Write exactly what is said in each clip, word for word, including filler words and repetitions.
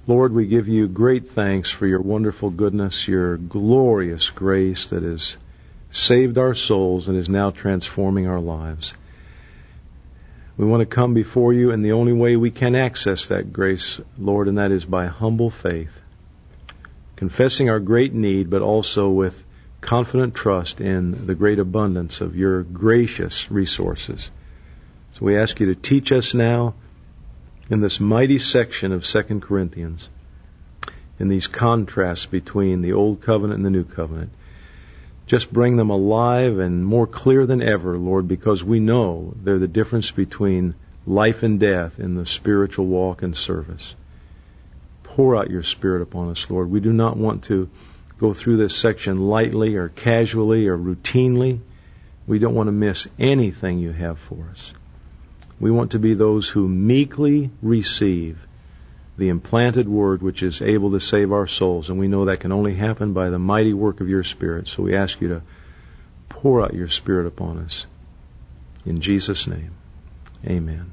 Lord, we give you great thanks for your wonderful goodness, your glorious grace that has saved our souls and is now transforming our lives. We want to come before you in the only way we can access that grace, Lord, and that is by humble faith, confessing our great need, but also with confident trust in the great abundance of your gracious resources. So we ask you to teach us now in this mighty section of Second Corinthians, in these contrasts between the Old Covenant and the New Covenant. Just bring them alive and more clear than ever, Lord, because we know they're the difference between life and death in the spiritual walk and service. Pour out your Spirit upon us, Lord. We do not want to go through this section lightly or casually or routinely. We don't want to miss anything you have for us. We want to be those who meekly receive the implanted word which is able to save our souls, and we know that can only happen by the mighty work of your Spirit. So we ask you to pour out your Spirit upon us. In Jesus' name, amen.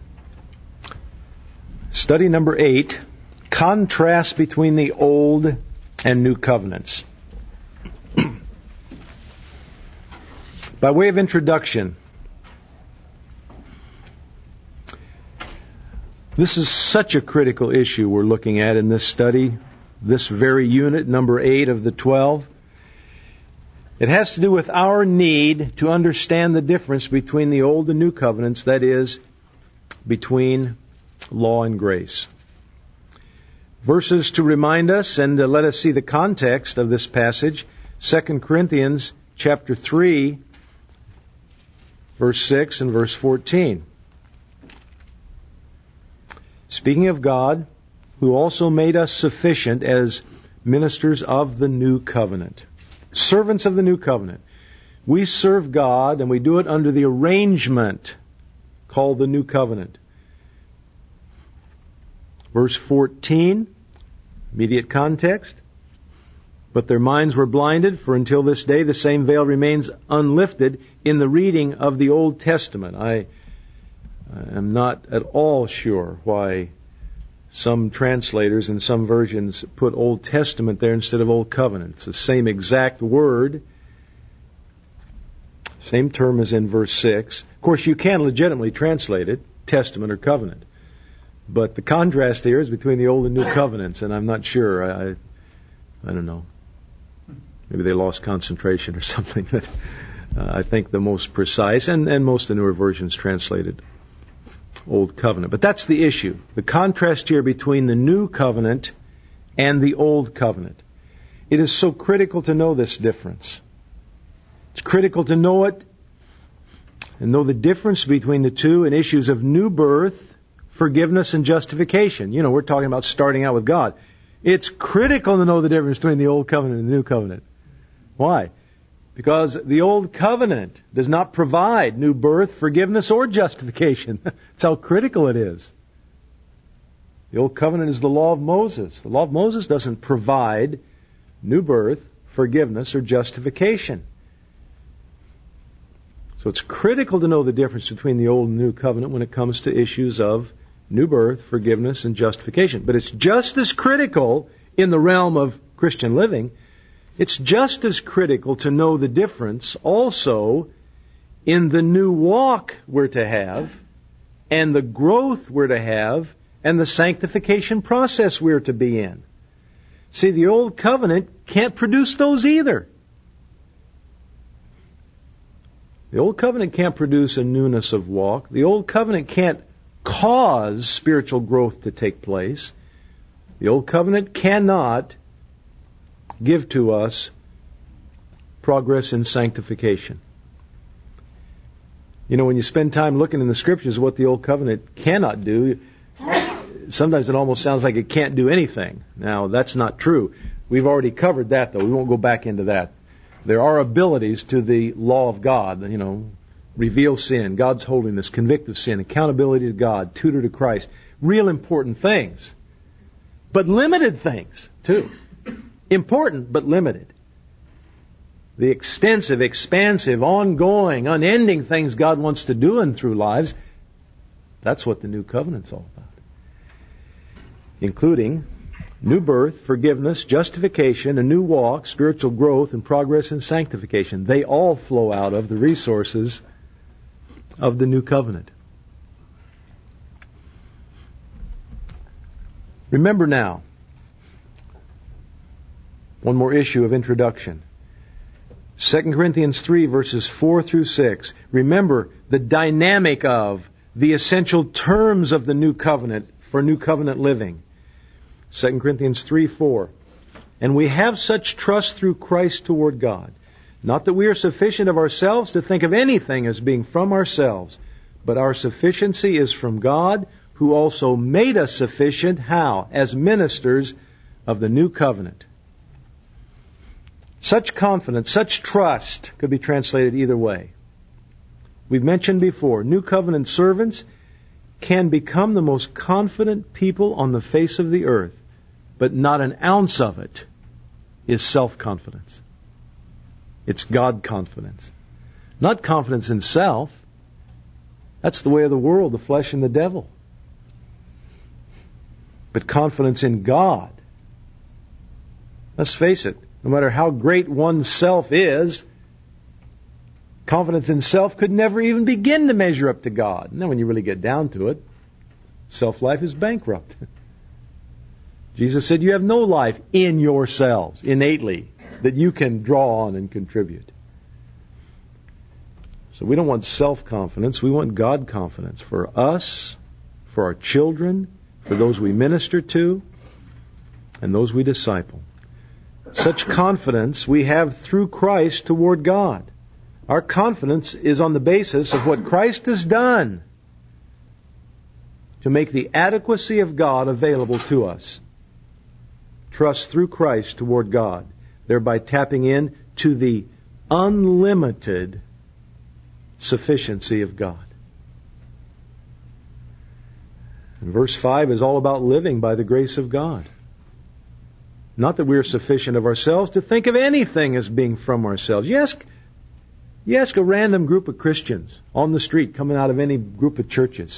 Study number eight, contrast between the Old and New Covenants. By way of introduction, this is such a critical issue we're looking at in this study, this very unit, number eight of the twelve. It has to do with our need to understand the difference between the Old and New Covenants, that is, between law and grace. Verses to remind us and to let us see the context of this passage, Second Corinthians chapter three, verse six and verse fourteen. Speaking of God, who also made us sufficient as ministers of the new covenant, servants of the new covenant. We serve God, and we do it under the arrangement called the new covenant. Verse fourteen, immediate context. But their minds were blinded, for until this day the same veil remains unlifted in the reading of the Old Testament. I am not at all sure why some translators and some versions put Old Testament there instead of Old Covenant. It's the same exact word, same term as in verse six. Of course, you can legitimately translate it, Testament or Covenant. But the contrast here is between the Old and New Covenants, and I'm not sure. I, I don't know. Maybe they lost concentration or something. But uh, I think the most precise, and, and most of the newer versions translated Old Covenant. But that's the issue. The contrast here between the New Covenant and the Old Covenant. It is so critical to know this difference. It's critical to know it and know the difference between the two in issues of new birth, forgiveness, and justification. You know, we're talking about starting out with God. It's critical to know the difference between the Old Covenant and the New Covenant. Why? Because the Old Covenant does not provide new birth, forgiveness, or justification. That's how critical it is. The Old Covenant is the law of Moses. The law of Moses doesn't provide new birth, forgiveness, or justification. So it's critical to know the difference between the Old and New Covenant when it comes to issues of new birth, forgiveness, and justification. But it's just as critical in the realm of Christian living. It's just as critical to know the difference also in the new walk we're to have, and the growth we're to have, and the sanctification process we're to be in. See, the Old Covenant can't produce those either. The Old Covenant can't produce a newness of walk. The Old Covenant can't cause spiritual growth to take place. The Old Covenant cannot give to us progress in sanctification. You know, when you spend time looking in the Scriptures what the Old Covenant cannot do, sometimes it almost sounds like it can't do anything. Now, that's not true. We've already covered that, though. We won't go back into that. There are abilities to the law of God, you know, reveal sin, God's holiness, convict of sin, accountability to God, tutor to Christ. Real important things. But limited things, too. Important, but limited. The extensive, expansive, ongoing, unending things God wants to do in through lives, that's what the New Covenant's all about. Including New birth, forgiveness, justification, a new walk, spiritual growth, and progress in sanctification. They all flow out of the resources of the new covenant. Remember now, one more issue of introduction. Second Corinthians three, verses four through six. Remember the dynamic of the essential terms of the new covenant for new covenant living. Second Corinthians three, four. And we have such trust through Christ toward God. Not that we are sufficient of ourselves to think of anything as being from ourselves, but our sufficiency is from God, who also made us sufficient. How? As ministers of the new covenant. Such confidence, such trust could be translated either way. We've mentioned before, new covenant servants can become the most confident people on the face of the earth, but not an ounce of it is self-confidence. It's God confidence. Not confidence in self. That's the way of the world, the flesh and the devil. But confidence in God. Let's face it, no matter how great oneself is, confidence in self could never even begin to measure up to God. And then when you really get down to it, self-life is bankrupt. Jesus said, you have no life in yourselves, innately, that you can draw on and contribute. So we don't want self-confidence, we want God confidence for us, for our children, for those we minister to, and those we disciple. Such confidence we have through Christ toward God. Our confidence is on the basis of what Christ has done to make the adequacy of God available to us. Trust through Christ toward God, thereby tapping in to the unlimited sufficiency of God. And verse five is all about living by the grace of God. Not that we are sufficient of ourselves to think of anything as being from ourselves. You ask, you ask a random group of Christians on the street coming out of any group of churches,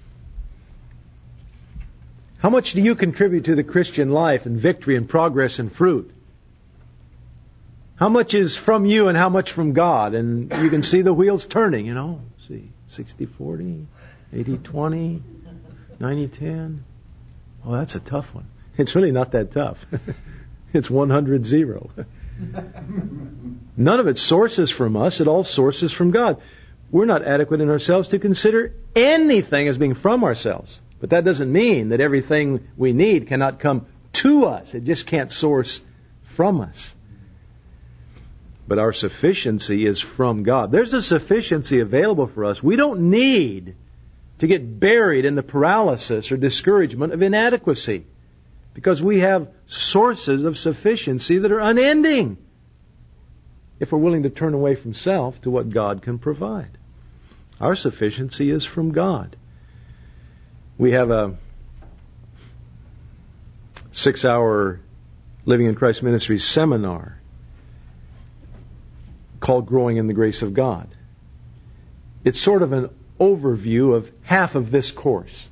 how much do you contribute to the Christian life and victory and progress and fruit? How much is from you and how much from God? And you can see the wheels turning, you know. See, sixty forty, eighty twenty, ninety ten. Oh, that's a tough one. It's really not that tough. It's one hundred zero. None of it sources from us. It all sources from God. We're not adequate in ourselves to consider anything as being from ourselves. But that doesn't mean that everything we need cannot come to us. It just can't source from us. But our sufficiency is from God. There's a sufficiency available for us. We don't need to get buried in the paralysis or discouragement of inadequacy, because we have sources of sufficiency that are unending if we're willing to turn away from self to what God can provide. Our sufficiency is from God. We have a six-hour Living in Christ Ministries seminar called Growing in the Grace of God. It's sort of an overview of half of this course.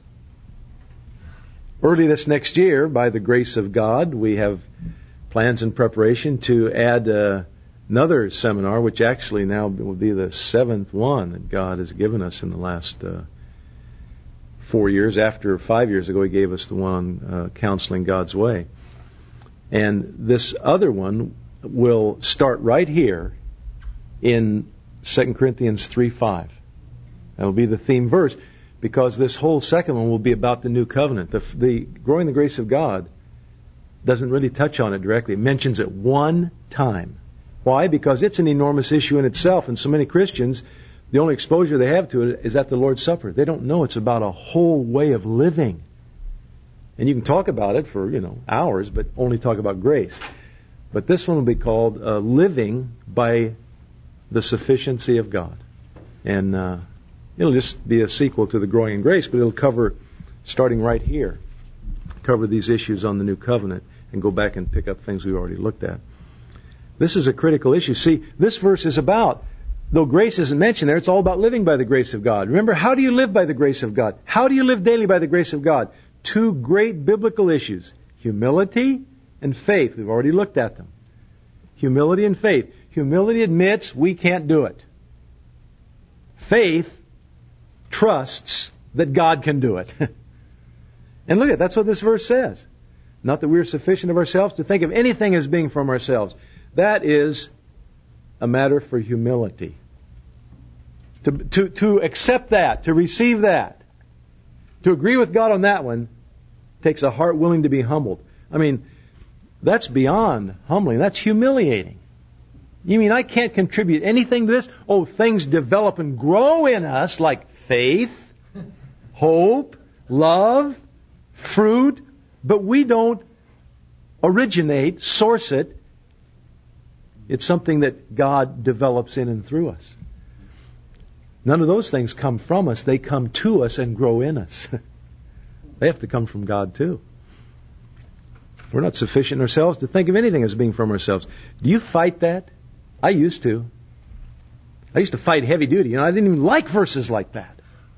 Early this next year, by the grace of God, we have plans in preparation to add uh, another seminar, which actually now will be the seventh one that God has given us in the last uh, four years. After five years ago, He gave us the one on uh, counseling God's way. And this other one will start right here in Second Corinthians three five. That will be the theme verse, because this whole second one will be about the new covenant. The, the Growing the Grace of God doesn't really touch on it directly. It mentions it one time. Why? Because it's an enormous issue in itself, and so many Christians, the only exposure they have to it is at the Lord's Supper. They don't know it's about a whole way of living. And you can talk about it for, you know, hours, but only talk about grace. But this one will be called uh, Living by the Sufficiency of God. And uh, it'll just be a sequel to the Growing in Grace, but it'll cover, starting right here, cover these issues on the New Covenant and go back and pick up things we've already looked at. This is a critical issue. See, this verse is about, though grace isn't mentioned there, it's all about living by the grace of God. Remember, how do you live by the grace of God? How do you live daily by the grace of God? Two great biblical issues, Humility and faith. We've already looked at them. Humility and faith. Humility admits we can't do it. Faith trusts that God can do it. And look at, that's what this verse says. Not that we are sufficient of ourselves to think of anything as being from ourselves. That is a matter for humility. To, to, to accept that, to receive that, to agree with God on that one, takes a heart willing to be humbled. I mean, that's beyond humbling. That's humiliating. You mean I can't contribute anything to this? Oh, things develop and grow in us like faith, hope, love, fruit, but we don't originate, source it. It's something that God develops in and through us. None of those things come from us. They come to us and grow in us. They have to come from God too. We're not sufficient in ourselves to think of anything as being from ourselves. Do you fight that? I used to. I used to fight heavy duty. You know, I didn't even like verses like that.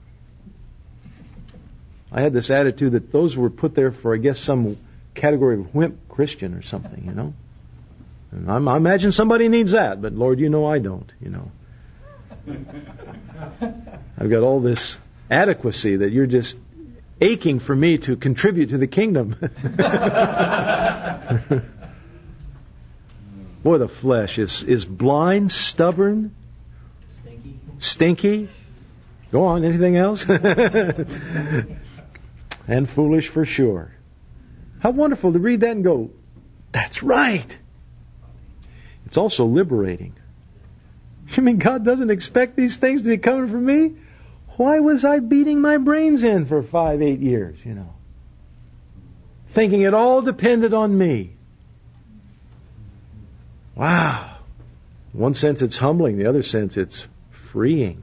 I had this attitude that those were put there for, I guess, some category of wimp Christian or something, you know. And I'm, I imagine somebody needs that, but Lord, you know I don't, you know. I've got all this adequacy that you're just aching for me to contribute to the kingdom. Boy, the flesh is, is blind, stubborn, stinky. stinky. Go on, anything else? And foolish for sure. How wonderful to read that and go, that's right. It's also liberating. You mean God doesn't expect these things to be coming from me? Why was I beating my brains in for five, eight years, you know? Thinking it all depended on me. Wow. In one sense it's humbling, in the other sense it's freeing.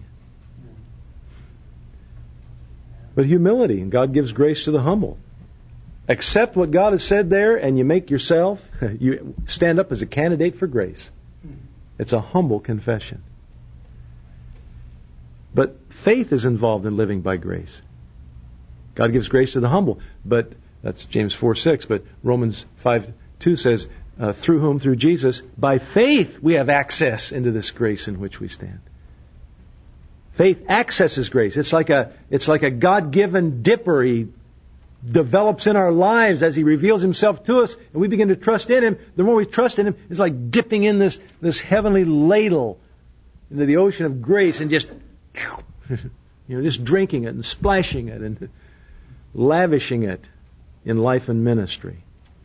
But humility, and God gives grace to the humble. Accept what God has said there, and you make yourself, you stand up as a candidate for grace. It's a humble confession. But faith is involved in living by grace. God gives grace to the humble, but that's James four six, but Romans five two says, uh, through whom, through Jesus, by faith we have access into this grace in which we stand. Faith accesses grace. It's like a, it's like a God-given dipper. He develops in our lives as He reveals Himself to us, and we begin to trust in Him. The more we trust in Him, it's like dipping in this, this heavenly ladle into the ocean of grace and just, you know, just drinking it and splashing it and lavishing it in life and ministry.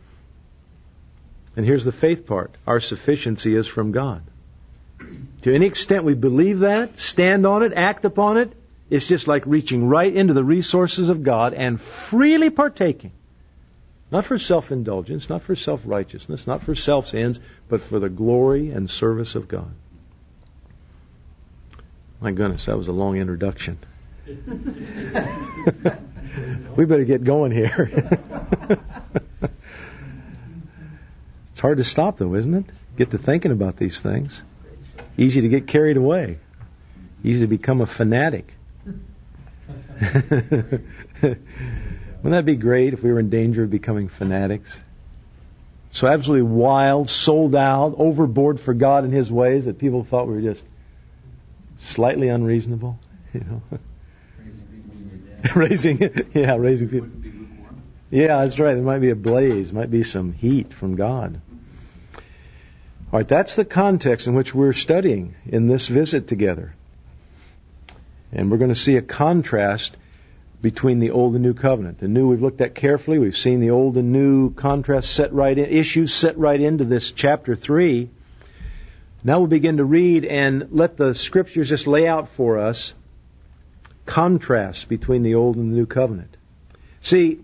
And here's the faith part. Our sufficiency is from God. To any extent we believe that, stand on it, act upon it, it's just like reaching right into the resources of God and freely partaking. Not for self-indulgence, not for self-righteousness, not for self's ends, but for the glory and service of God. My goodness, that was a long introduction. We better get going here. It's hard to stop though, isn't it? Get to thinking about these things. Easy to get carried away. Easy to become a fanatic. Wouldn't that be great if we were in danger of becoming fanatics? So absolutely wild, sold out, overboard for God and His ways that people thought we were just slightly unreasonable. You know, raising, yeah, raising people. Yeah, that's right. There might be a blaze, might be some heat from God. All right, that's the context in which we're studying in this visit together. And we're going to see a contrast between the Old and New Covenant. The New we've looked at carefully. We've seen the Old and New contrast set right in, issues set right into this chapter three. Now we'll begin to read and let the Scriptures just lay out for us contrasts between the Old and the New Covenant. See,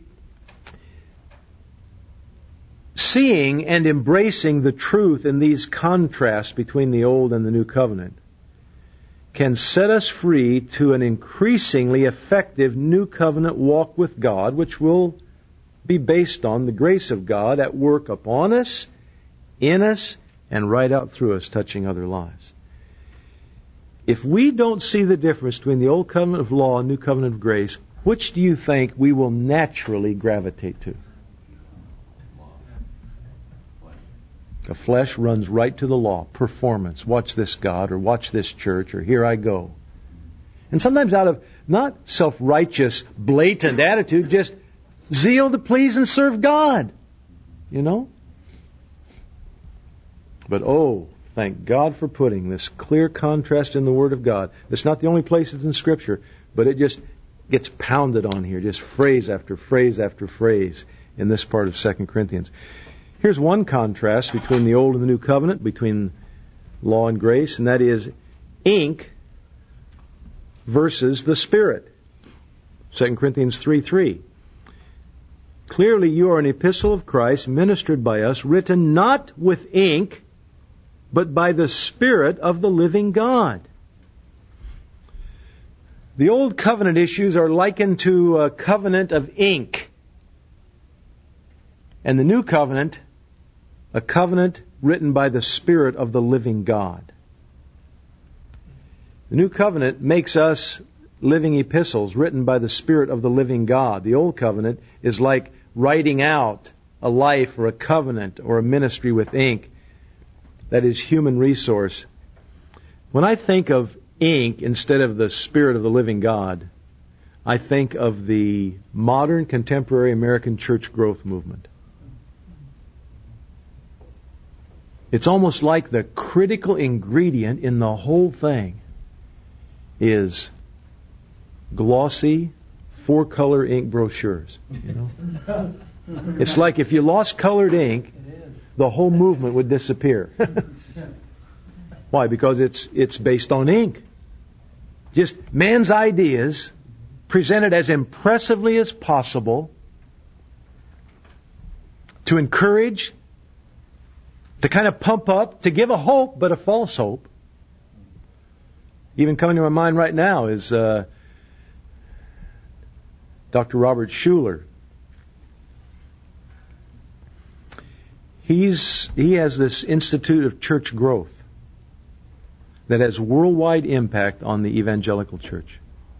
seeing and embracing the truth in these contrasts between the Old and the New Covenant can set us free to an increasingly effective New Covenant walk with God, which will be based on the grace of God at work upon us, in us, and right out through us, touching other lives. If we don't see the difference between the Old Covenant of law and New Covenant of grace, which do you think we will naturally gravitate to? The flesh runs right to the law. Performance. Watch this God, or watch this church, or here I go. And sometimes out of not self-righteous, blatant attitude, just zeal to please and serve God. You know? But oh, thank God for putting this clear contrast in the Word of God. It's not the only place it's in Scripture, but it just gets pounded on here, just phrase after phrase after phrase in this part of Second Corinthians. Here's one contrast between the Old and the New Covenant, between law and grace, and that is ink versus the Spirit. Second Corinthians three three. Clearly you are an epistle of Christ, ministered by us, written not with ink, but by the Spirit of the living God. The Old Covenant issues are likened to a covenant of ink. And the New Covenant, a covenant written by the Spirit of the living God. The New Covenant makes us living epistles written by the Spirit of the living God. The Old Covenant is like writing out a life or a covenant or a ministry with ink that is human resource. When I think of ink instead of the Spirit of the living God, I think of the modern contemporary American church growth movement. It's almost like the critical ingredient in the whole thing is glossy, four-color ink brochures. You know? It's like if you lost colored ink, the whole movement would disappear. Why? Because it's it's based on ink. Just man's ideas presented as impressively as possible to encourage, to kind of pump up, to give a hope, but a false hope. Even coming to my mind right now is uh, Doctor Robert Schuller. He's he has this Institute of Church Growth that has worldwide impact on the evangelical church.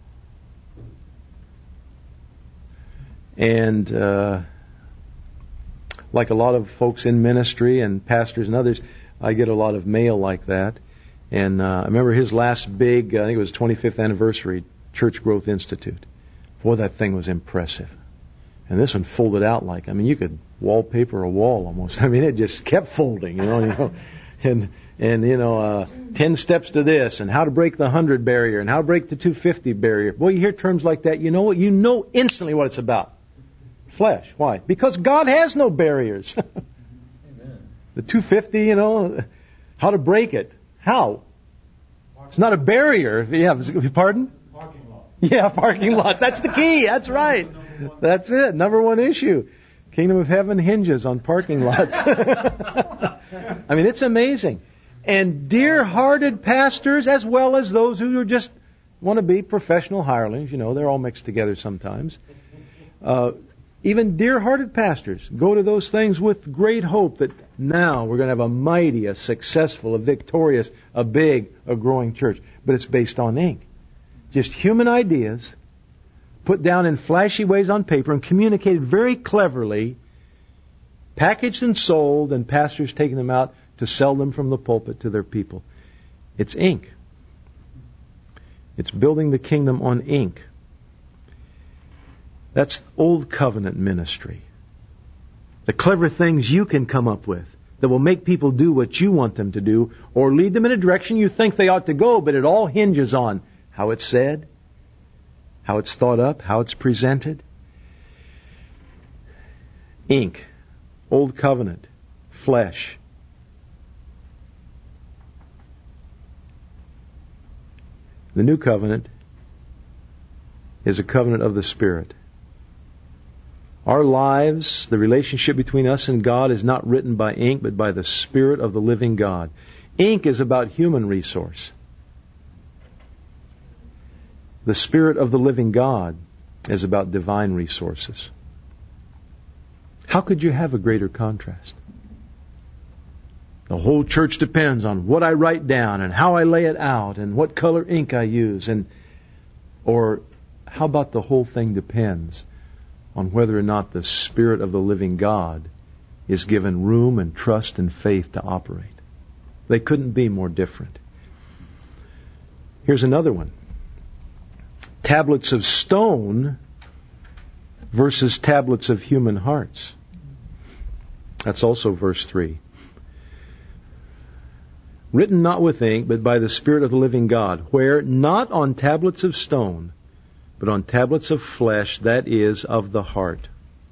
And uh, like a lot of folks in ministry and pastors and others, I get a lot of mail like that. And uh, I remember his last big, I think it was twenty-fifth anniversary, Church Growth Institute. Boy, that thing was impressive. And this one folded out like, I mean, you could wallpaper a wall almost. I mean, it just kept folding, you know, you know, and and you know, uh, ten steps to this, and how to break the hundred barrier, and how to break the two fifty barrier. Boy, you hear terms like that, you know what? You know instantly what it's about. Flesh. Why? Because God has no barriers. Amen. The two fifty, you know, how to break it? How? It's not a barrier. Yeah, pardon? Parking lots. Yeah, parking lots. That's the key. That's right. That's it. Number one issue. Kingdom of Heaven hinges on parking lots. I mean, it's amazing. And dear-hearted pastors, as well as those who are just want to be professional hirelings, you know, they're all mixed together sometimes. Uh, even dear-hearted pastors go to those things with great hope that now we're going to have a mighty, a successful, a victorious, a big, a growing church. But it's based on ink. Just human ideas put down in flashy ways on paper and communicated very cleverly, packaged and sold, and pastors taking them out to sell them from the pulpit to their people. It's ink. It's building the kingdom on ink. That's old covenant ministry. The clever things you can come up with that will make people do what you want them to do or lead them in a direction you think they ought to go, but it all hinges on how it's said, how it's thought up, how it's presented. Ink, old covenant, flesh. The new covenant is a covenant of the Spirit. Our lives, the relationship between us and God is not written by ink, but by the Spirit of the living God. Ink is about human resource. The Spirit of the living God is about divine resources. How could you have a greater contrast? The whole church depends on what I write down and how I lay it out and what color ink I use. And or how about the whole thing depends on whether or not the Spirit of the living God is given room and trust and faith to operate. They couldn't be more different. Here's another one. Tablets of stone versus tablets of human hearts. That's also verse three. Written not with ink, but by the Spirit of the living God, where not on tablets of stone, but on tablets of flesh, that is, of the heart.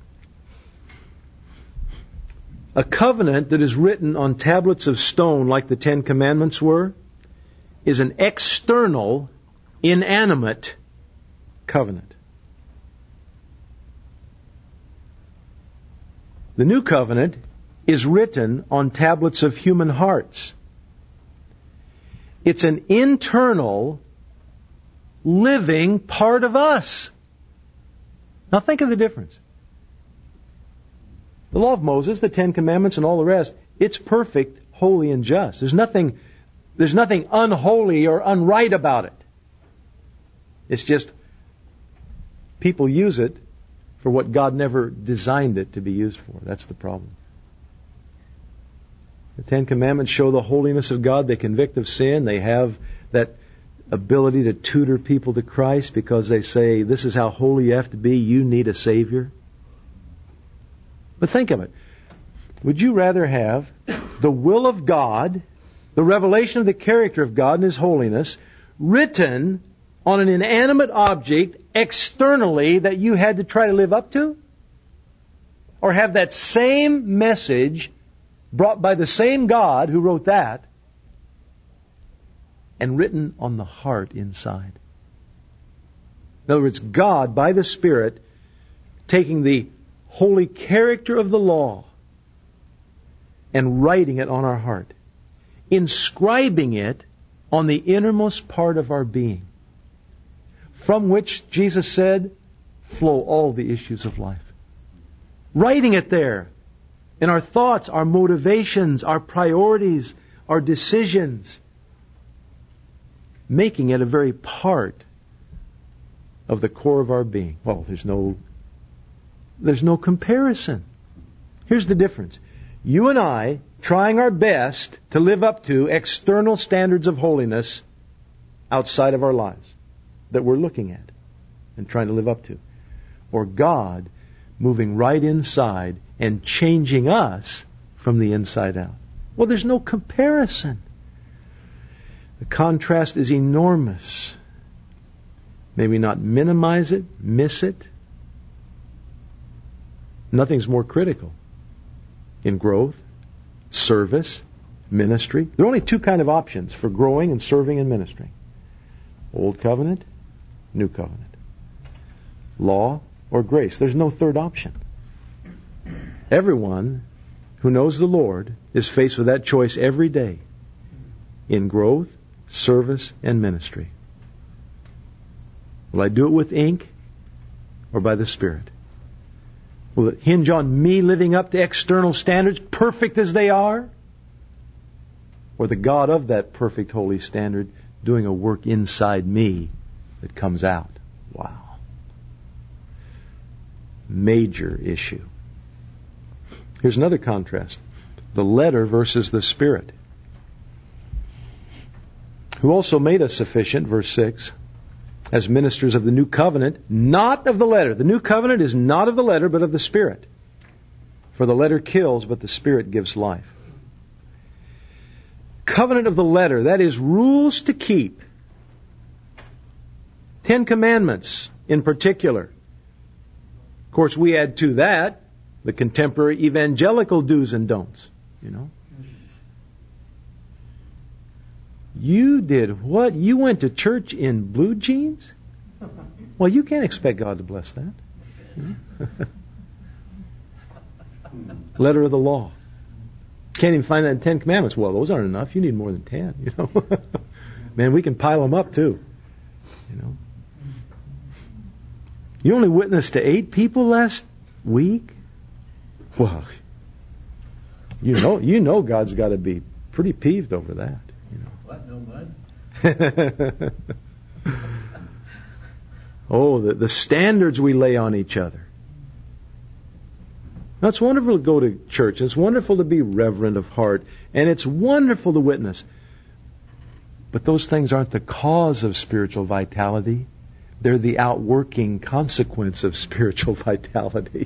A covenant that is written on tablets of stone, like the Ten Commandments were, is an external, inanimate covenant. The new covenant is written on tablets of human hearts. It's an internal, living part of us. Now think of the difference. The law of Moses, the Ten Commandments, and all the rest, it's perfect, holy, and just. There's nothing, there's nothing unholy or unright about it. It's just people use it for what God never designed it to be used for. That's the problem. The Ten Commandments show the holiness of God. They convict of sin. They have that ability to tutor people to Christ because they say, this is how holy you have to be. You need a Savior. But think of it. Would you rather have the will of God, the revelation of the character of God and His holiness, written on an inanimate object externally that you had to try to live up to? Or have that same message brought by the same God who wrote that and written on the heart inside? In other words, God, by the Spirit, taking the holy character of the law and writing it on our heart, inscribing it on the innermost part of our being, from which Jesus said, flow all the issues of life. Writing it there in our thoughts, our motivations, our priorities, our decisions, making it a very part of the core of our being. Well, there's no there's no comparison. Here's the difference. You and I, trying our best to live up to external standards of holiness outside of our lives that we're looking at and trying to live up to. Or God moving right inside and changing us from the inside out. Well, there's no comparison. The contrast is enormous. May we not minimize it, miss it. Nothing's more critical in growth, service, ministry. There are only two kind of options for growing and serving and ministering. Old covenant, new covenant. Law or grace. There's no third option. Everyone who knows the Lord is faced with that choice every day in growth, service, and ministry. Will I do it with ink or by the Spirit? Will it hinge on me living up to external standards, perfect as they are? Or the God of that perfect holy standard doing a work inside me that comes out? Wow. Major issue. Here's another contrast. The letter versus the Spirit. Who also made us sufficient, verse six, as ministers of the new covenant, not of the letter. The new covenant is not of the letter, but of the Spirit. For the letter kills, but the Spirit gives life. Covenant of the letter, that is rules to keep. Ten Commandments in particular. Of course, we add to that the contemporary evangelical do's and don'ts. You know. You did what? You went to church in blue jeans? Well, you can't expect God to bless that. You know? Letter of the law. Can't even find that in Ten Commandments. Well, those aren't enough. You need more than ten. You know, man, we can pile them up too. You know, you only witnessed to eight people last week. Well, you know, you know, God's got to be pretty peeved over that. You know. What? No mud? Oh, the, the standards we lay on each other. Now, it's wonderful to go to church. It's wonderful to be reverent of heart. And it's wonderful to witness. But those things aren't the cause of spiritual vitality. They're the outworking consequence of spiritual vitality.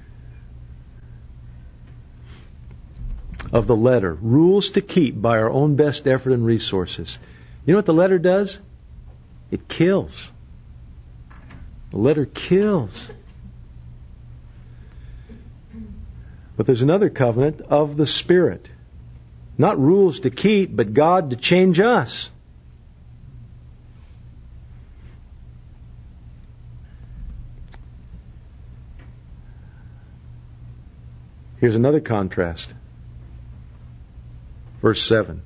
Of the letter, rules to keep by our own best effort and resources. You know what the letter does? It kills. The letter kills. But there's another covenant of the Spirit. Not rules to keep, but God to change us. Here's another contrast. Verse seven.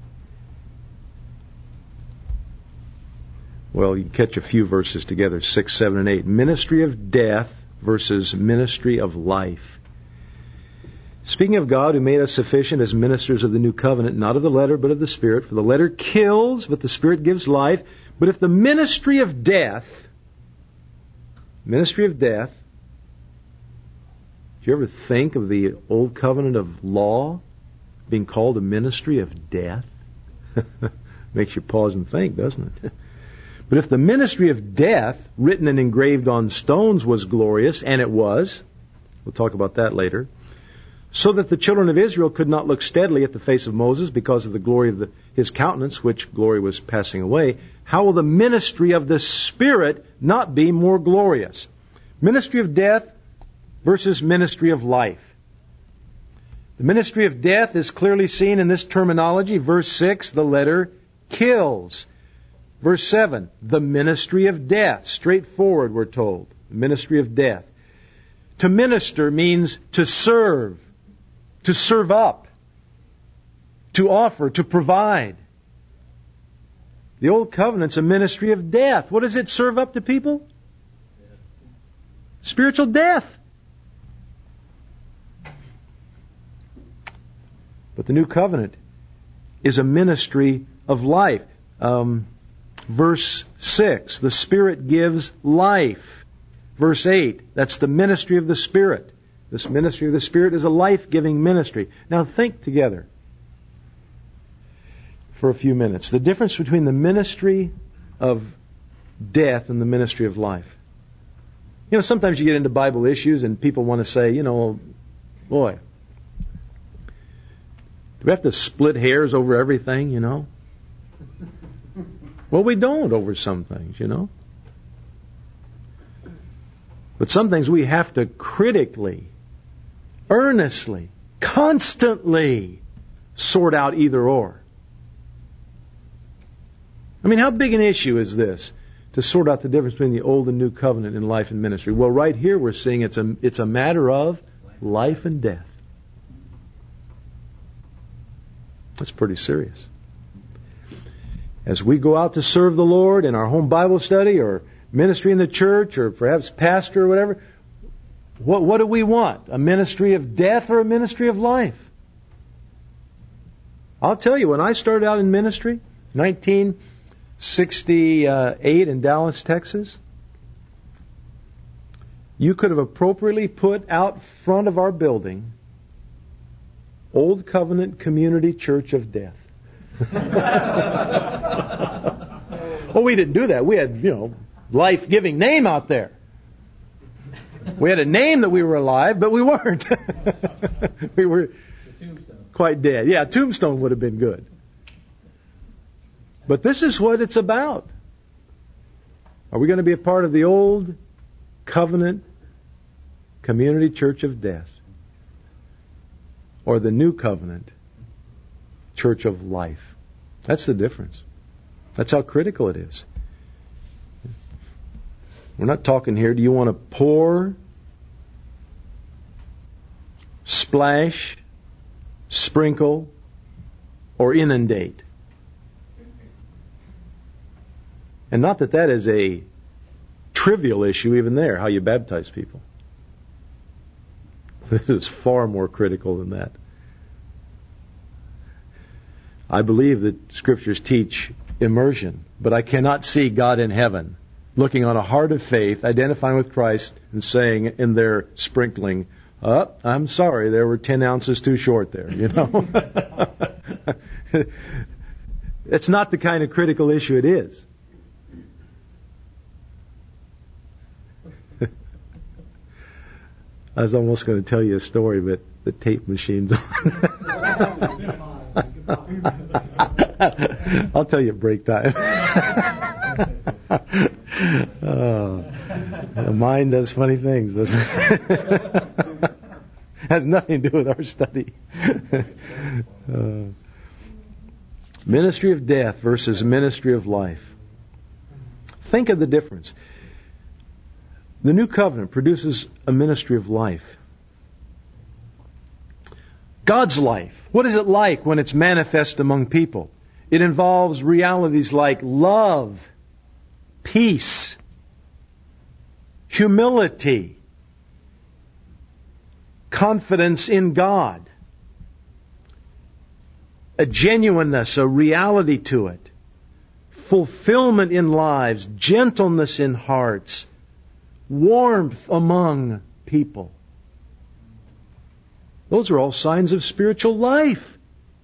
Well, you can catch a few verses together, six, seven, and eight. Ministry of death versus ministry of life. Speaking of God who made us sufficient as ministers of the new covenant, not of the letter, but of the Spirit. For the letter kills, but the Spirit gives life. But if the ministry of death, ministry of death, do you ever think of the old covenant of law being called a ministry of death? Makes you pause and think, doesn't it? But if the ministry of death, written and engraved on stones, was glorious, and it was, we'll talk about that later, so that the children of Israel could not look steadily at the face of Moses because of the glory of the, his countenance, which glory was passing away, how will the ministry of the Spirit not be more glorious? Ministry of death versus ministry of life. The ministry of death is clearly seen in this terminology. Verse six, the letter kills. Verse seven, the ministry of death. Straightforward, we're told. The ministry of death. To minister means to serve, to serve up, to offer, to provide. The Old Covenant's a ministry of death. What does it serve up to people? Spiritual death. But the New Covenant is a ministry of life. Um, verse six, the Spirit gives life. Verse eight, that's the ministry of the Spirit. This ministry of the Spirit is a life-giving ministry. Now think together for a few minutes. The difference between the ministry of death and the ministry of life. You know, sometimes you get into Bible issues and people want to say, you know, boy, do we have to split hairs over everything, you know? Well, we don't over some things, you know. But some things we have to critically, earnestly, constantly sort out either or. I mean, how big an issue is this to sort out the difference between the Old and New Covenant in life and ministry? Well, right here we're seeing it's a, it's a matter of life and death. That's pretty serious. As we go out to serve the Lord in our home Bible study or ministry in the church or perhaps pastor or whatever, what, what do we want? A ministry of death or a ministry of life? I'll tell you, when I started out in ministry, nineteen sixty-eight in Dallas, Texas, you could have appropriately put out front of our building Old Covenant Community Church of Death. Well, we didn't do that. We had, you know, life-giving name out there. We had a name that we were alive, but we weren't. We were quite dead. Yeah, Tombstone would have been good. But this is what it's about. Are we going to be a part of the Old Covenant Community Church of Death? Or the New Covenant Church of Life? That's the difference. That's how critical it is. We're not talking here, do you want to pour, splash, sprinkle, or inundate? And not that that is a trivial issue even there, how you baptize people. This is far more critical than that. I believe that Scriptures teach immersion, but I cannot see God in heaven looking on a heart of faith, identifying with Christ, and saying in their sprinkling, Oh, I'm sorry, there were ten ounces too short there, you know. It's not the kind of critical issue it is. I was almost going to tell you a story, but the tape machine's on. I'll tell you at break time. Oh, the mind does funny things, doesn't it? Has nothing to do with our study. uh, ministry of death versus ministry of life. Think of the difference. The New Covenant produces a ministry of life. God's life. What is it like when it's manifest among people? It involves realities like love, peace, humility, confidence in God, a genuineness, a reality to it, fulfillment in lives, gentleness in hearts, warmth among people. Those are all signs of spiritual life.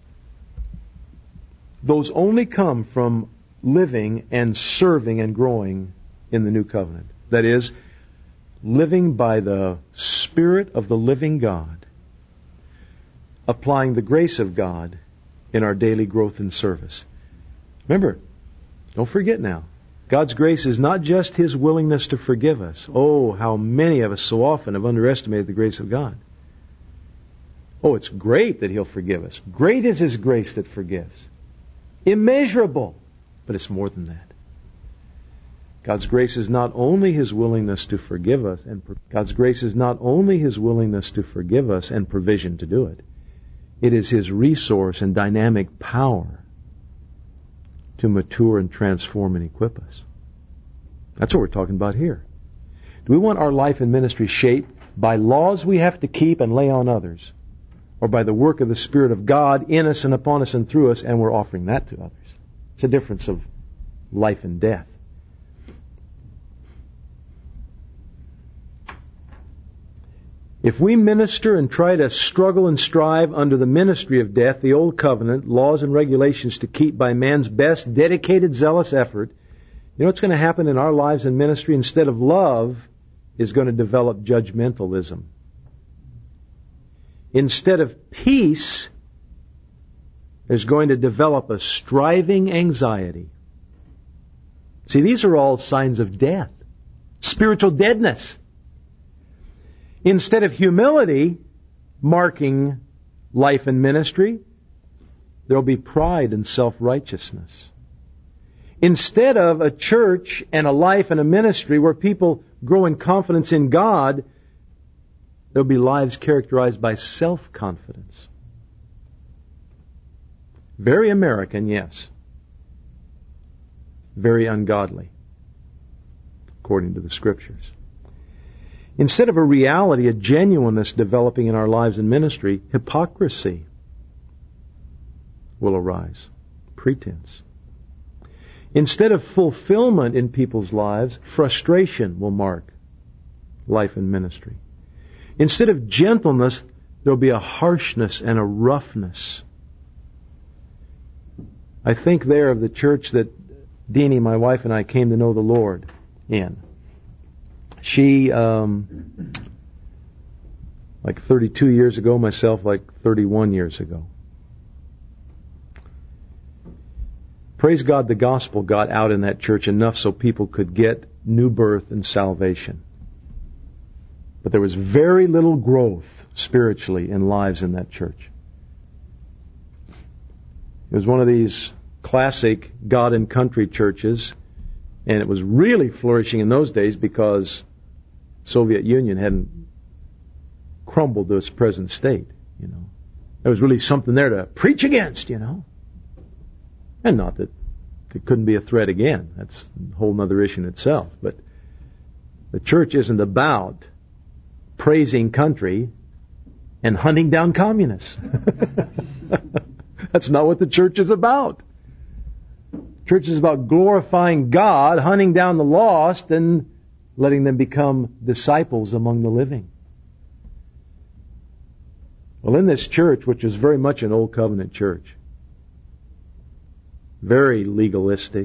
Those only come from living and serving and growing in the New Covenant. That is, living by the Spirit of the living God, applying the grace of God in our daily growth and service. Remember, don't forget now, God's grace is not just His willingness to forgive us. Oh, how many of us so often have underestimated the grace of God. Oh, it's great that He'll forgive us. Great is His grace that forgives. Immeasurable. But it's more than that. God's grace is not only His willingness to forgive us, and God's grace is not only His willingness to forgive us and provision to do it. It is His resource and dynamic power to mature and transform and equip us. That's what we're talking about here. Do we want our life and ministry shaped by laws we have to keep and lay on others, or by the work of the Spirit of God in us and upon us and through us, and we're offering that to others? It's a difference of life and death. If we minister and try to struggle and strive under the ministry of death, the old covenant, laws and regulations to keep by man's best, dedicated, zealous effort, you know what's going to happen in our lives and ministry? Instead of love, is going to develop judgmentalism. Instead of peace, there's going to develop a striving anxiety. See, these are all signs of death, spiritual deadness. Instead of humility marking life and ministry, there'll be pride and self-righteousness. Instead of a church and a life and a ministry where people grow in confidence in God, there'll be lives characterized by self-confidence. Very American, yes. Very ungodly, according to the Scriptures. Instead of a reality, a genuineness developing in our lives and ministry, hypocrisy will arise. Pretense. Instead of fulfillment in people's lives, frustration will mark life and ministry. Instead of gentleness, there'll be a harshness and a roughness. I think there of the church that Deanie, my wife, and I came to know the Lord in. She, um, like thirty-two years ago, myself like thirty-one years ago. Praise God, the gospel got out in that church enough so people could get new birth and salvation. But there was very little growth spiritually in lives in that church. It was one of these classic God and country churches, and it was really flourishing in those days because Soviet Union hadn't crumbled to its present state, you know. There was really something there to preach against, you know. And not that it couldn't be a threat again. That's a whole other issue in itself. But the church isn't about praising country and hunting down communists. That's not what the church is about. Church is about glorifying God, hunting down the lost, and letting them become disciples among the living. Well, in this church, which is very much an Old Covenant church, very legalistic,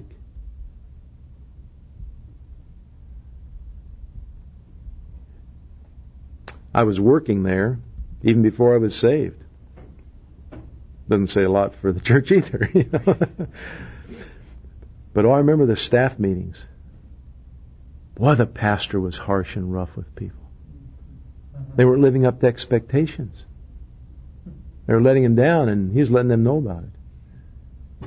I was working there even before I was saved. Doesn't say a lot for the church either. You know? But oh, I remember the staff meetings. Boy, the pastor was harsh and rough with people. They weren't living up to expectations. They were letting him down, and he was letting them know about it.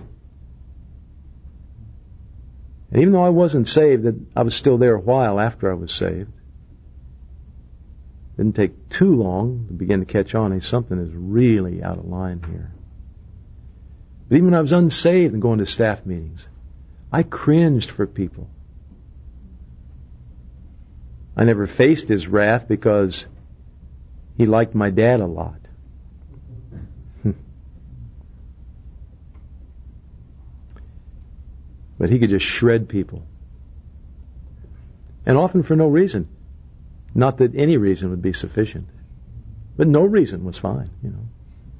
And even though I wasn't saved, I was still there a while after I was saved. Didn't take too long to begin to catch on. Hey, something is really out of line here. But even when I was unsaved and going to staff meetings, I cringed for people. I never faced his wrath because he liked my dad a lot. But he could just shred people. And often for no reason. Not that any reason would be sufficient. But no reason was fine, you know.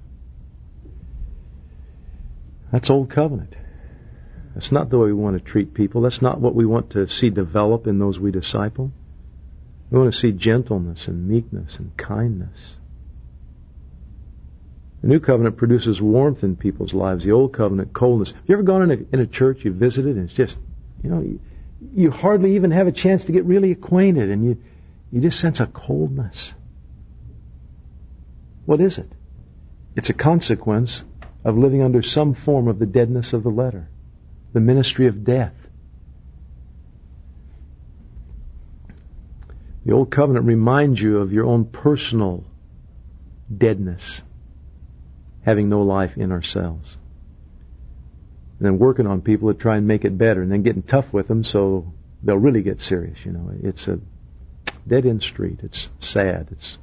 That's Old Covenant. That's not the way we want to treat people. That's not what we want to see develop in those we disciple. We want to see gentleness and meekness and kindness. The New Covenant produces warmth in people's lives. The Old Covenant, coldness. Have you ever gone in a, in a church, you visited, and it's just, you know, you, you hardly even have a chance to get really acquainted, and you, you just sense a coldness. What is it? It's a consequence of living under some form of the deadness of the letter, the ministry of death. The Old Covenant reminds you of your own personal deadness, having no life in ourselves. And then working on people to try and make it better, and then getting tough with them so they'll really get serious. You know, it's a dead-end street. It's sad. It's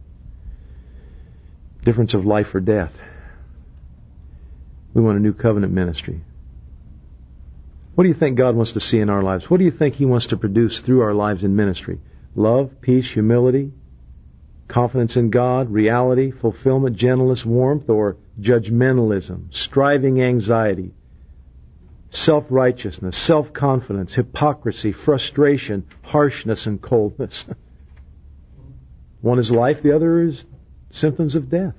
difference of life or death. We want a new covenant ministry. What do you think God wants to see in our lives? What do you think He wants to produce through our lives in ministry? Love, peace, humility, confidence in God, reality, fulfillment, gentleness, warmth, or judgmentalism, striving anxiety, self-righteousness, self-confidence, hypocrisy, frustration, harshness, and coldness. One is life, the other is symptoms of death.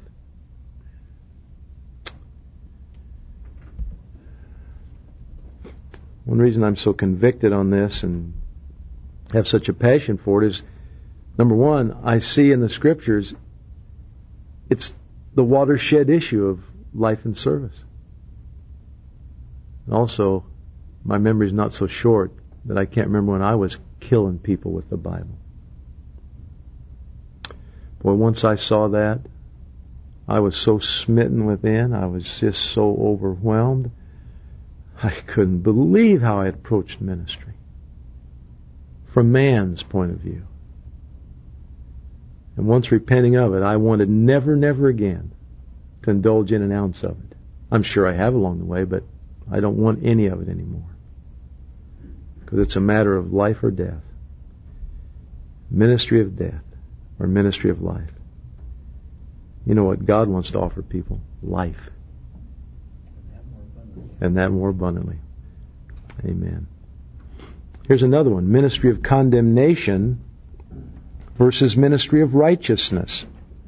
One reason I'm so convicted on this and have such a passion for it is, number one, I see in the Scriptures it's the watershed issue of life and service. And also, my memory's not so short that I can't remember when I was killing people with the Bible. Boy, once I saw that, I was so smitten within, I was just so overwhelmed, I couldn't believe how I had approached ministry from man's point of view. And once repenting of it, I wanted never, never again to indulge in an ounce of it. I'm sure I have along the way, but I don't want any of it anymore. Because it's a matter of life or death. Ministry of death or ministry of life. You know what God wants to offer people? Life. And that more abundantly. Amen. Here's another one. Ministry of condemnation versus ministry of righteousness.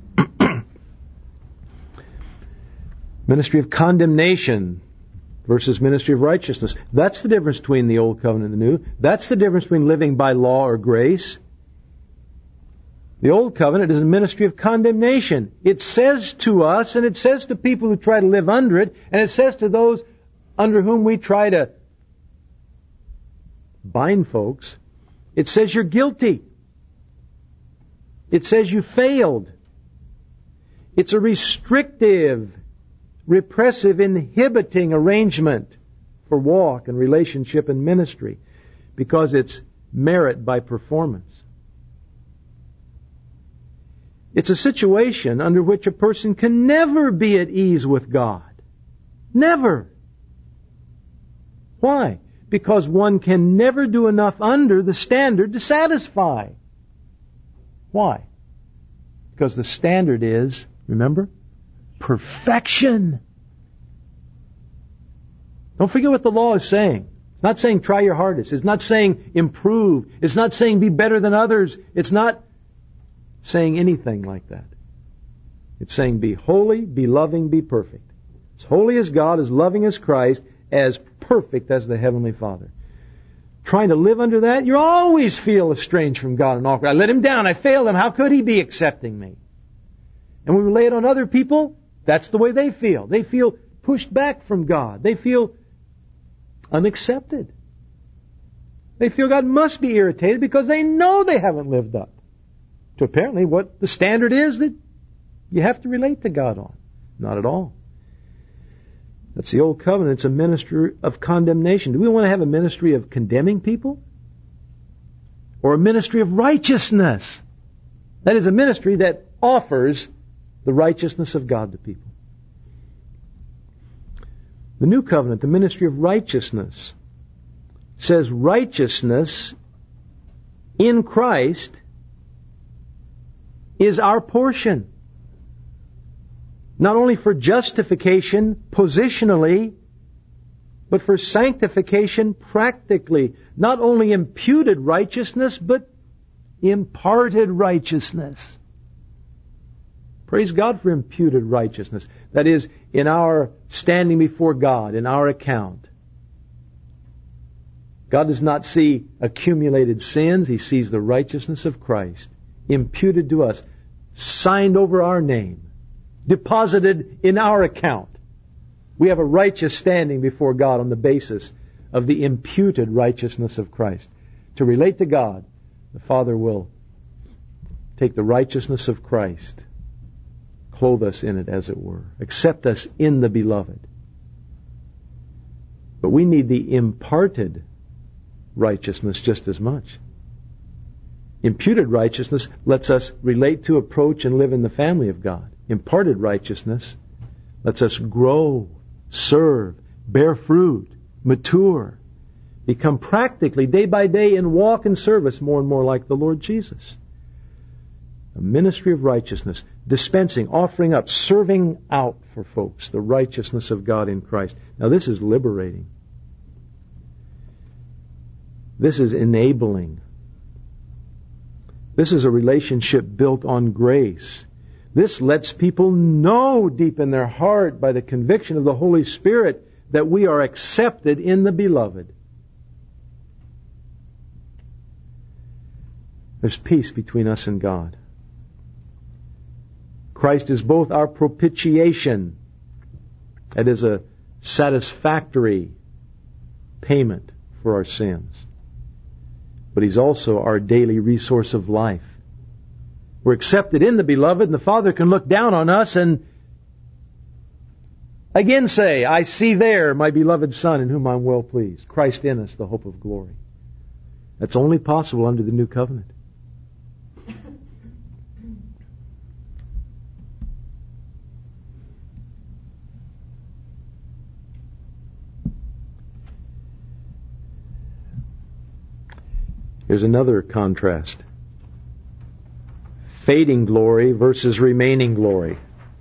Ministry of condemnation versus ministry of righteousness. That's the difference between the Old Covenant and the New. That's the difference between living by law or grace. The Old Covenant is a ministry of condemnation. It says to us, and it says to people who try to live under it, and it says to those under whom we try to bind folks, it says you're guilty. It says you failed. It's a restrictive, repressive, inhibiting arrangement for walk and relationship and ministry because it's merit by performance. It's a situation under which a person can never be at ease with God. Never. Why? Because one can never do enough under the standard to satisfy. Why? Because the standard is Remember? Perfection. Don't forget what the law is saying. It's not saying try your hardest. It's not saying improve. It's not saying be better than others. It's not saying anything like that. It's saying be holy, be loving, be perfect. As holy as God, as loving as Christ, as perfect as the Heavenly Father. Trying to live under that, you always feel estranged from God and awkward. I let Him down. I failed Him. How could He be accepting me? And when we lay it on other people, that's the way they feel. They feel pushed back from God. They feel unaccepted. They feel God must be irritated because they know they haven't lived up to apparently what the standard is that you have to relate to God on. Not at all. That's the old covenant. It's a ministry of condemnation. Do we want to have a ministry of condemning people? Or a ministry of righteousness? That is a ministry that offers the righteousness of God to people. The new covenant, the ministry of righteousness, says righteousness in Christ is our portion. Not only for justification positionally, but for sanctification practically. Not only imputed righteousness, but imparted righteousness. Praise God for imputed righteousness. That is, in our standing before God, in our account. God does not see accumulated sins. He sees the righteousness of Christ imputed to us, signed over our name, deposited in our account. We have a righteous standing before God on the basis of the imputed righteousness of Christ. To relate to God, the Father will take the righteousness of Christ, clothe us in it, as it were, accept us in the Beloved. But we need the imparted righteousness just as much. Imputed righteousness lets us relate to, approach, and live in the family of God. Imparted righteousness lets us grow, serve, bear fruit, mature, become practically, day by day, in walk and service more and more like the Lord Jesus. A ministry of righteousness, dispensing, offering up, serving out for folks the righteousness of God in Christ. Now this is liberating. This is enabling. This is a relationship built on grace. This lets people know deep in their heart by the conviction of the Holy Spirit that we are accepted in the Beloved. There's peace between us and God. Christ is both our propitiation. That is a satisfactory payment for our sins. But He's also our daily resource of life. We're accepted in the Beloved, and the Father can look down on us and again say, I see there my beloved Son in whom I'm well pleased. Christ in us, the hope of glory. That's only possible under the new covenant. Here's another contrast. Fading glory versus remaining glory.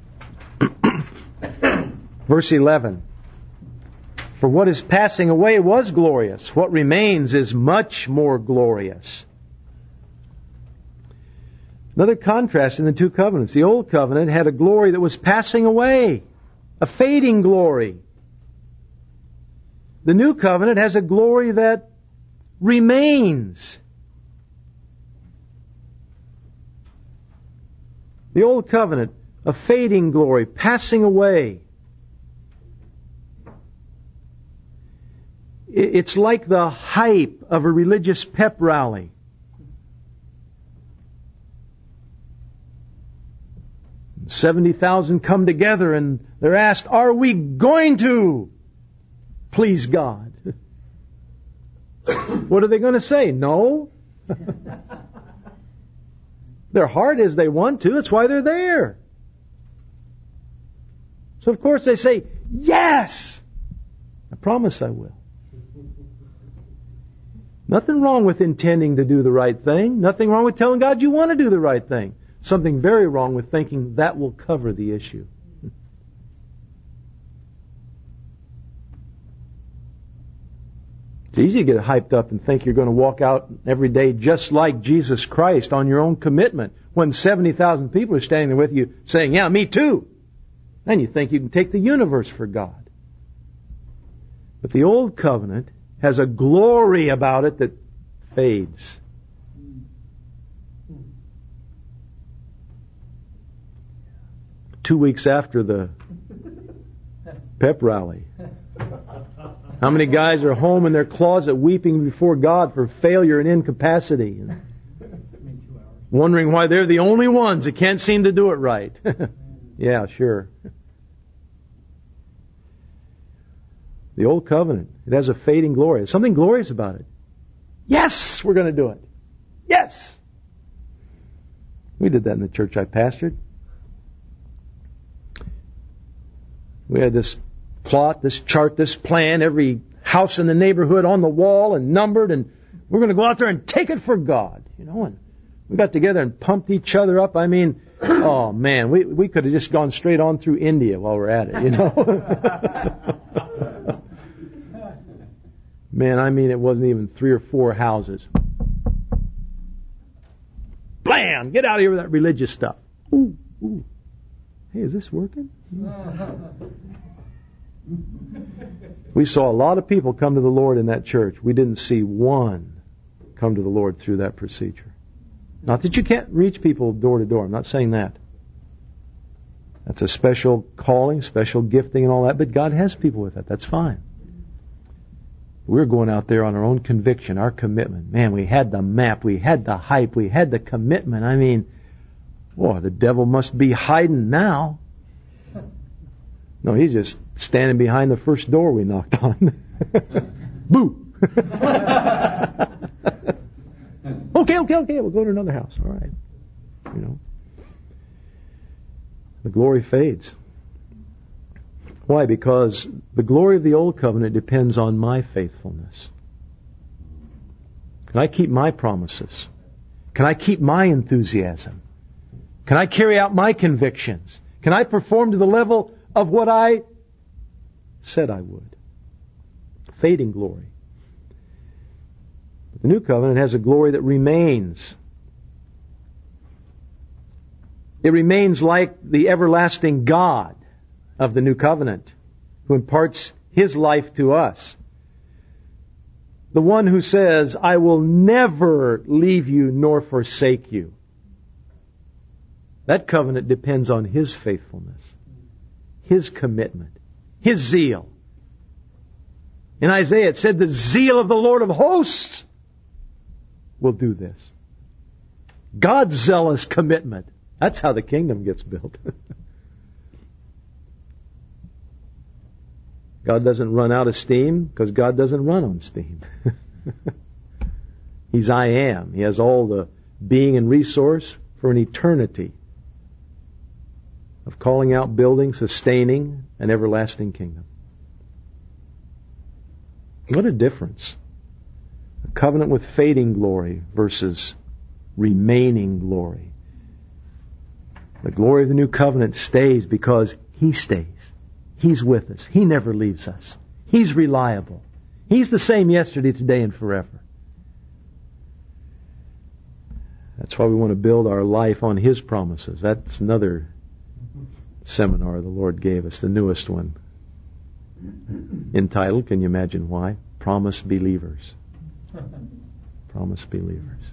Verse eleven. For what is passing away was glorious. What remains is much more glorious. Another contrast in the two covenants. The old covenant had a glory that was passing away. A fading glory. The new covenant has a glory that remains. The old covenant, a fading glory, passing away. It's like the hype of a religious pep rally. seventy thousand come together and they're asked, are we going to please God? What are they going to say? No. Their heart is they want to. That's why they're there. So of course they say, yes! I promise I will. Nothing wrong with intending to do the right thing. Nothing wrong with telling God you want to do the right thing. something very wrong with thinking that will cover the issue. It's easy to get hyped up and think you're going to walk out every day just like Jesus Christ on your own commitment when seventy thousand people are standing there with you saying, yeah, me too. Then you think you can take the universe for God. But the old covenant has a glory about it that fades. Two weeks after the pep rally, how many guys are home in their closet weeping before God for failure and incapacity, and wondering why they're the only ones that can't seem to do it right? Yeah, sure. The old covenant, it has a fading glory. There's something glorious about it. Yes, we're going to do it. Yes. We did that in the church I pastored. We had this plot, this chart, this plan, every house in the neighborhood on the wall and numbered, and we're going to go out there and take it for God, you know. And we got together and pumped each other up. I mean, oh man, we we could have just gone straight on through India while we're at it, you know. Man, I mean, it wasn't even three or four houses. Blam! Get out of here with that religious stuff. Ooh, ooh. Hey, is this working? We saw a lot of people come to the Lord in that church. We didn't see one come to the Lord through that procedure. Not that you can't reach people door to door. I'm not saying that. That's a special calling, special gifting and all that, but God has people with that. That's fine. We're going out there on our own conviction, our commitment. Man, we had the map, we had the hype, we had the commitment. I mean, boy, the devil must be hiding now. No, he's just standing behind the first door we knocked on. Boo! okay, okay, okay, we'll go to another house. All right. You know. The glory fades. Why? Because the glory of the old covenant depends on my faithfulness. Can I keep my promises? Can I keep my enthusiasm? Can I carry out my convictions? Can I perform to the level of what I said I would? Fading glory. But the new covenant has a glory that remains. It remains like the everlasting God of the new covenant, who imparts His life to us. The one who says, I will never leave you nor forsake you. That covenant depends on His faithfulness, His commitment, His zeal. In Isaiah it said, the zeal of the Lord of hosts will do this. God's zealous commitment. That's how the kingdom gets built. God doesn't run out of steam because God doesn't run on steam. He's I am. He has all the being and resource for an eternity of calling out, building, sustaining an everlasting kingdom. What a difference. A covenant with fading glory versus remaining glory. The glory of the new covenant stays because He stays. He's with us. He never leaves us. He's reliable. He's the same yesterday, today, and forever. That's why we want to build our life on His promises. That's another seminar the Lord gave us, the newest one, entitled, can you imagine why? Promise Believers. Promise Believers.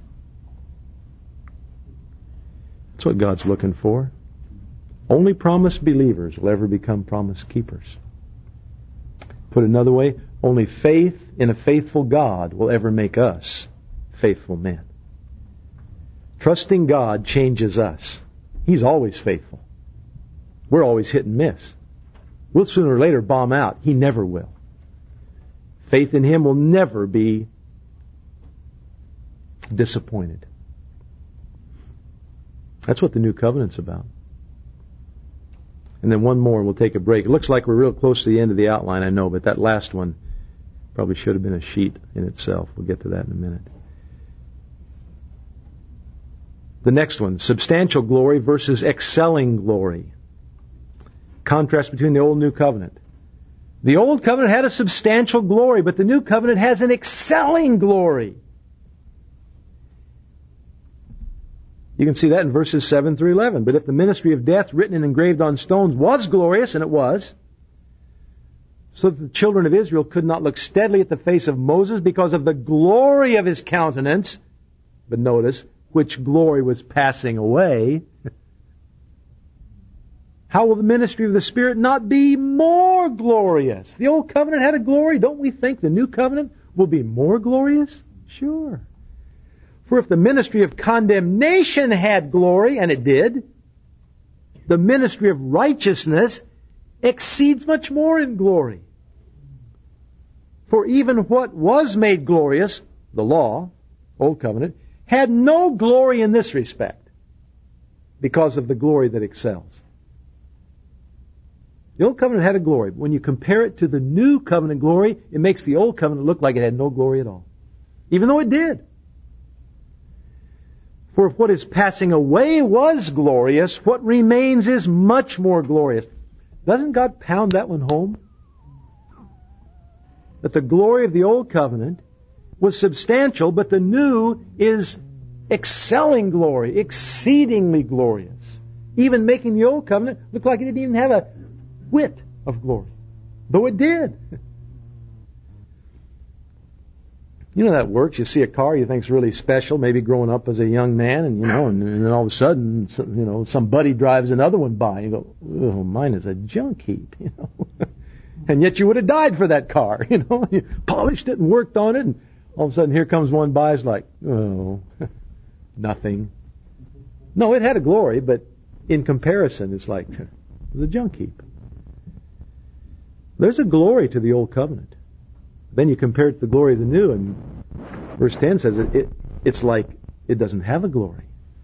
That's what God's looking for. Only promise believers will ever become promise keepers. Put another way, only faith in a faithful God will ever make us faithful men. Trusting God changes us. He's always faithful. We're always hit and miss. We'll sooner or later bomb out. He never will. Faith in Him will never be disappointed. That's what the new covenant's about. And then one more and we'll take a break. It looks like we're real close to the end of the outline, I know, but that last one probably should have been a sheet in itself. We'll get to that in a minute. The next one, substantial glory versus excelling glory. Contrast between the Old and New Covenant. The Old Covenant had a substantial glory, but the New Covenant has an excelling glory. You can see that in verses seven through eleven. But if the ministry of death written and engraved on stones was glorious, and it was, so that the children of Israel could not look steadily at the face of Moses because of the glory of his countenance, but notice, which glory was passing away, how will the ministry of the Spirit not be more glorious? The Old Covenant had a glory. Don't we think the New Covenant will be more glorious? Sure. For if the ministry of condemnation had glory, and it did, the ministry of righteousness exceeds much more in glory. For even what was made glorious, the law, Old Covenant, had no glory in this respect, because of the glory that excels. The Old Covenant had a glory, but when you compare it to the New Covenant glory, it makes the Old Covenant look like it had no glory at all, even though it did. For if what is passing away was glorious, what remains is much more glorious. Doesn't God pound that one home? That the glory of the Old Covenant was substantial, but the new is excelling glory, exceedingly glorious. Even making the Old Covenant look like it didn't even have a whit of glory, though it did. You know that works. You see a car you think's really special, maybe growing up as a young man, and you know, and, and then all of a sudden, you know, somebody drives another one by. You go, "Oh, mine is a junk heap," you know. And yet you would have died for that car, you know. You polished it and worked on it, and all of a sudden here comes one by. It's like, oh, nothing. No, it had a glory, but in comparison, it's like it was a junk heap. There's a glory to the Old Covenant. Then you compare it to the glory of the New, and verse ten says it, it it's like it doesn't have a glory.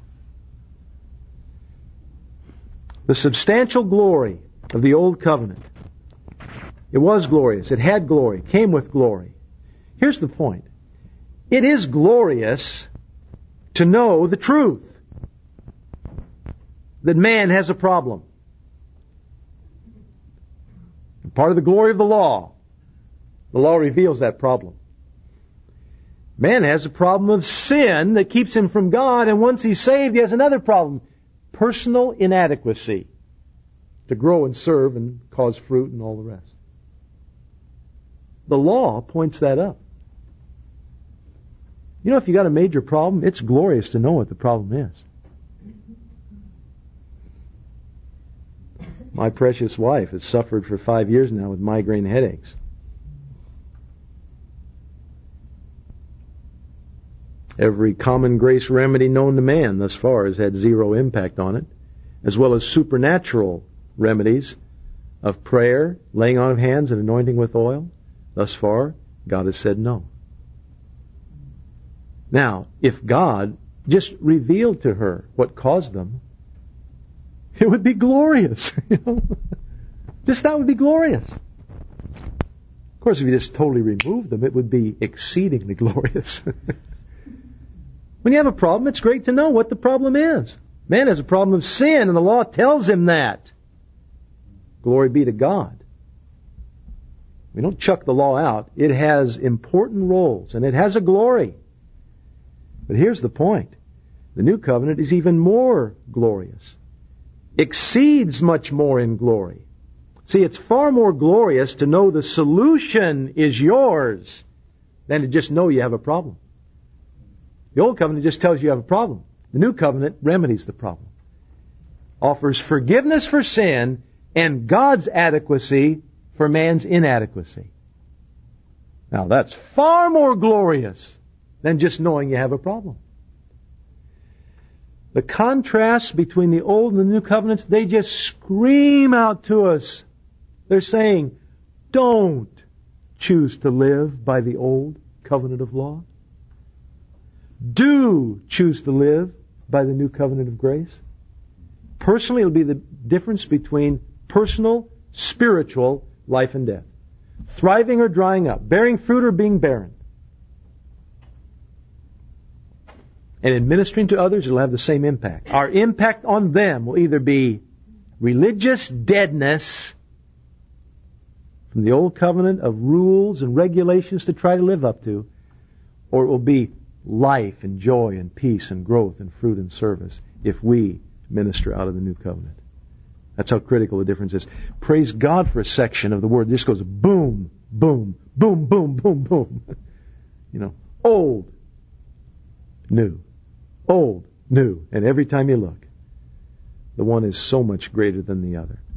The substantial glory of the Old Covenant. It was glorious. It had glory. Came with glory. Here's the point. It is glorious to know the truth. That man has a problem. Part of the glory of the law. The law reveals that problem. Man has a problem of sin that keeps him from God, and once he's saved, he has another problem. Personal inadequacy to grow and serve and cause fruit and all the rest. The law points that up. You know, if you got a major problem, it's glorious to know what the problem is. My precious wife has suffered for five years now with migraine headaches. Every common grace remedy known to man thus far has had zero impact on it, as well as supernatural remedies of prayer, laying on of hands, and anointing with oil. Thus far, God has said no. Now, if God just revealed to her what caused them, it would be glorious. You know? Just that would be glorious. Of course, if you just totally removed them, it would be exceedingly glorious. When you have a problem, it's great to know what the problem is. Man has a problem of sin, and the law tells him that. Glory be to God. We don't chuck the law out. It has important roles, and it has a glory. But here's the point. The New Covenant is even more glorious. Exceeds much more in glory. See, it's far more glorious to know the solution is yours than to just know you have a problem. The Old Covenant just tells you you have a problem. The New Covenant remedies the problem. Offers forgiveness for sin and God's adequacy for man's inadequacy. Now that's far more glorious than just knowing you have a problem. The contrast between the Old and the New Covenants, they just scream out to us. They're saying, don't choose to live by the Old Covenant of law. Do choose to live by the New Covenant of grace. Personally, it'll be the difference between personal, spiritual life and death. Thriving or drying up. Bearing fruit or being barren. And in ministering to others, it'll have the same impact. Our impact on them will either be religious deadness from the old covenant of rules and regulations to try to live up to, or it will be life and joy and peace and growth and fruit and service if we minister out of the new covenant. That's how critical the difference is. Praise God for a section of the Word. This goes boom, boom, boom, boom, boom, boom. You know, old, new, old, new. And every time you look, the one is so much greater than the other.